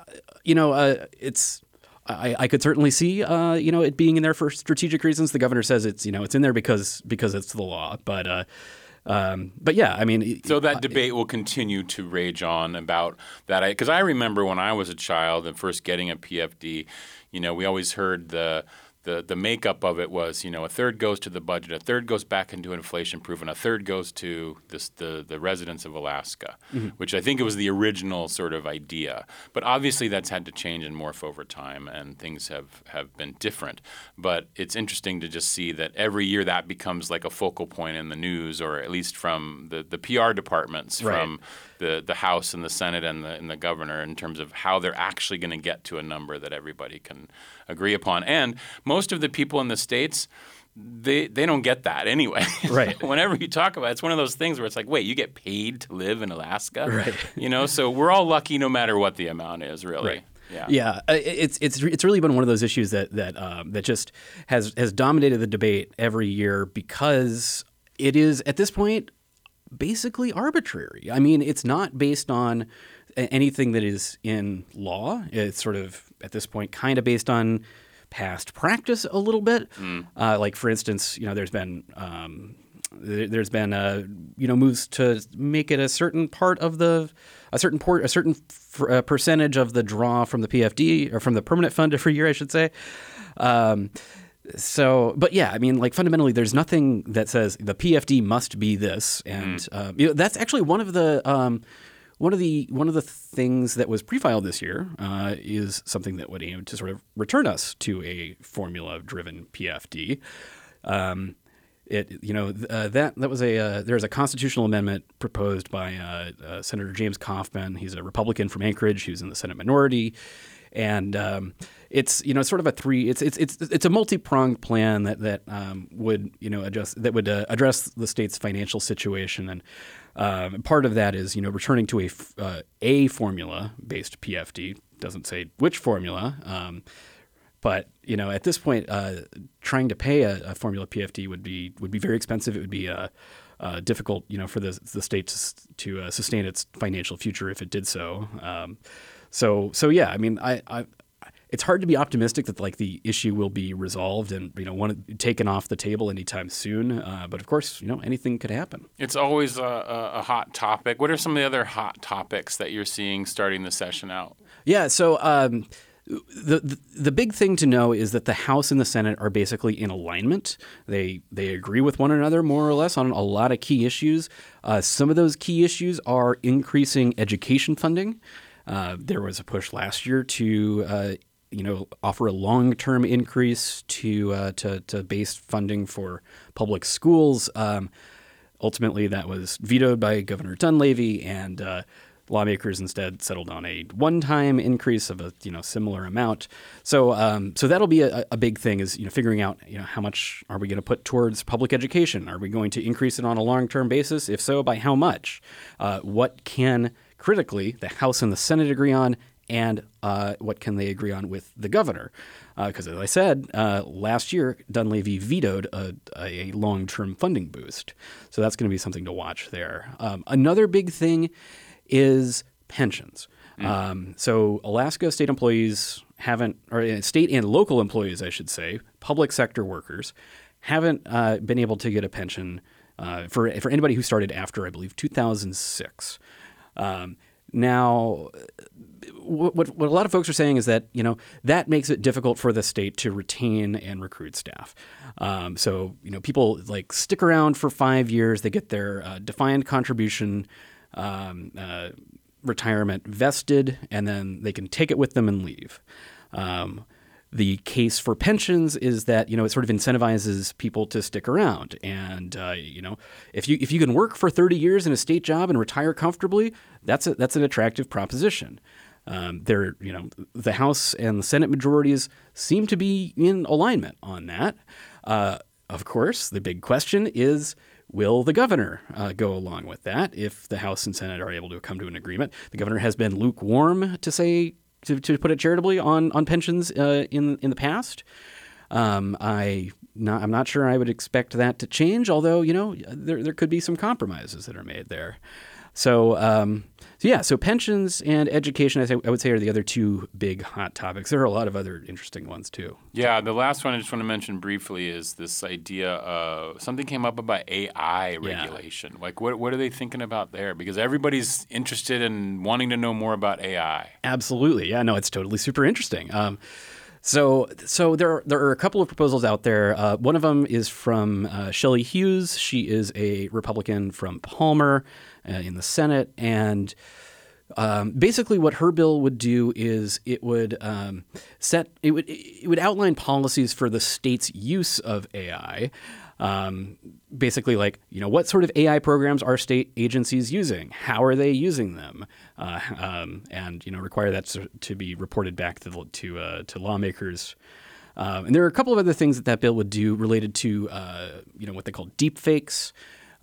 it's. I could certainly see, it being in there for strategic reasons. The governor says it's in there because it's the law, but yeah, I mean. So that debate will continue to rage on about that. Because I remember when I was a child and first getting a PFD, we always heard the makeup of it was, a third goes to the budget, a third goes back into inflation-proof, and a third goes to the residents of Alaska, which I think it was the original sort of idea. But obviously that's had to change and morph over time, and things have been different. But it's interesting to just see that every year that becomes like a focal point in the news, or at least from the PR departments, right, from the House and the Senate and the governor, in terms of how they're actually going to get to a number that everybody can agree upon. And most of the people in the states, they don't get that anyway. Right. Whenever you talk about it, it's one of those things where it's like, wait, you get paid to live in Alaska? Right. So we're all lucky no matter what the amount is, really. Right. Yeah. It's really been one of those issues that just has dominated the debate every year, because it is at this point basically arbitrary. I mean, it's not based on anything that is in law. It's sort of at this point kind of based on past practice a little bit. Like, for instance, there's been moves to make it a certain part of a certain percentage of the draw from the PFD, or from the permanent fund every year, I should say. But yeah, I mean, like, fundamentally, there's nothing that says the PFD must be this, and that's actually one of the things that was pre-filed this year is something that would aim to sort of return us to a formula-driven PFD. There's a constitutional amendment proposed by Senator James Kaufman. He's a Republican from Anchorage. He was in the Senate minority. And it's sort of it's a multi-pronged plan that would address the state's financial situation, and part of that is returning to a formula-based PFD. Doesn't say which formula, but at this point, trying to pay a formula PFD would be very expensive. It would be difficult for the state to sustain its financial future if it did so. So yeah, I mean, it's hard to be optimistic that the issue will be resolved and taken off the table anytime soon. But of course, anything could happen. It's always a hot topic. What are some of the other hot topics that you're seeing starting the session out? Yeah, so the big thing to know is that the House and the Senate are basically in alignment. They agree with one another more or less on a lot of key issues. Some of those key issues are increasing education funding. There was a push last year to offer a long-term increase to base funding for public schools. Ultimately, that was vetoed by Governor Dunleavy, and lawmakers instead settled on a one-time increase of a similar amount. So that'll be a big thing, is figuring out how much are we going to put towards public education? Are we going to increase it on a long-term basis? If so, by how much? What can critically the House and the Senate agree on, and what can they agree on with the governor. Because as I said, last year, Dunleavy vetoed a long-term funding boost. So that's going to be something to watch there. Another big thing is pensions. So Alaska state employees haven't, or state and local employees, I should say, public sector workers, haven't been able to get a pension for anybody who started after, I believe, 2006. Now, what a lot of folks are saying is that, that makes it difficult for the state to retain and recruit staff. So, people stick around for 5 years, they get their defined contribution retirement vested, and then they can take it with them and leave. The case for pensions is that, it sort of incentivizes people to stick around. And, if you can work for 30 years in a state job and retire comfortably, that's an attractive proposition. The House and the Senate majorities seem to be in alignment on that. Of course, the big question is, will the governor go along with that if the House and Senate are able to come to an agreement? The governor has been lukewarm, to put it charitably, on pensions in the past. I'm not sure I would expect that to change, although there could be some compromises that are made there. So pensions and education, I would say, are the other two big hot topics. There are a lot of other interesting ones too. Yeah, the last one I just want to mention briefly is this idea of something came up about AI regulation. Yeah. What are they thinking about there? Because everybody's interested in wanting to know more about AI. Absolutely. Yeah, no, it's totally super interesting. So there are a couple of proposals out there. One of them is from Shelley Hughes. She is a Republican from Palmer in the Senate, and basically what her bill would do is it would outline policies for the state's use of AI. Basically, what sort of AI programs are state agencies using? How are they using them? And require that to be reported back to lawmakers. And there are a couple of other things that bill would do related to what they call deep fakes.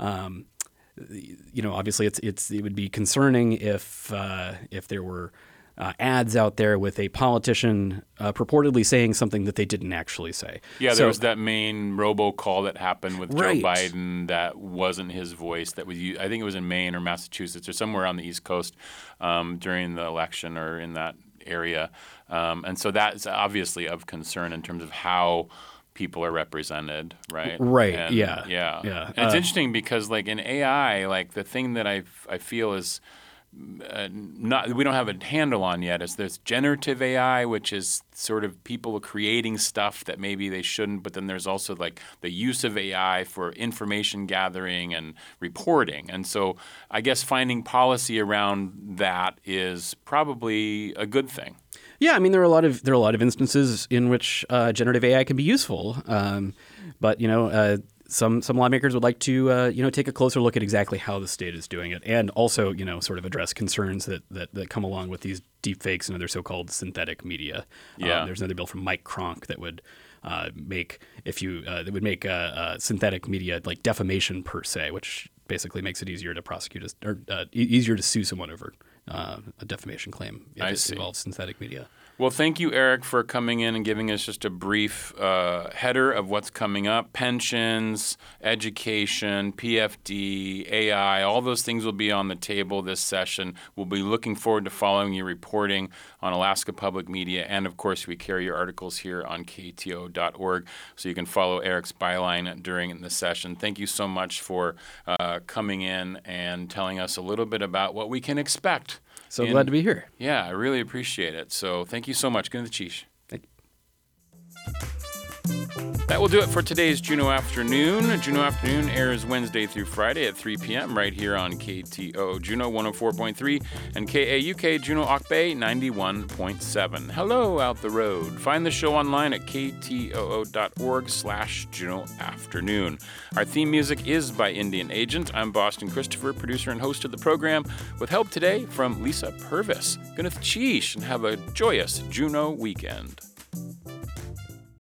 Obviously it would be concerning if there were ads out there with a politician purportedly saying something that they didn't actually say. Yeah, there was that main robocall that happened with Joe Biden that wasn't his voice. That was, I think it was in Maine or Massachusetts or somewhere on the East Coast during the election or in that area. And so that's obviously of concern in terms of how people are represented, right? Right. And, yeah. And it's interesting because, in AI, the thing that I feel is we don't have a handle on yet is there's generative AI, which is sort of people creating stuff that maybe they shouldn't, but then there's also the use of AI for information gathering and reporting. And so I guess finding policy around that is probably a good thing. Yeah, I mean there are a lot of instances in which generative AI can be useful, but some lawmakers would like to take a closer look at exactly how the state is doing it, and also sort of address concerns that come along with these deep fakes and other so-called synthetic media. Yeah. There's another bill from Mike Cronk that would make synthetic media like defamation per se, which basically makes it easier to prosecute or easier to sue someone over a defamation claim if it involves synthetic media. Well, thank you, Eric, for coming in and giving us just a brief header of what's coming up. Pensions, education, PFD, AI, all those things will be on the table this session. We'll be looking forward to following your reporting on Alaska Public Media. And, of course, we carry your articles here on KTO.org, so you can follow Eric's byline during the session. Thank you so much for coming in and telling us a little bit about what we can expect. So glad to be here. Yeah, I really appreciate it. So thank you so much. Good Chish. Thank you. That will do it for today's Juneau Afternoon. Juneau Afternoon airs Wednesday through Friday at 3 p.m. right here on KTOO Juneau 104.3 and KAUK Juneau Auk Bay 91.7. Hello out the road. Find the show online at ktoo.org/Juneau Afternoon. Our theme music is by Indian Agent. I'm Boston Christopher, producer and host of the program, with help today from Lisa Purvis. Good Chish, and have a joyous Juneau weekend.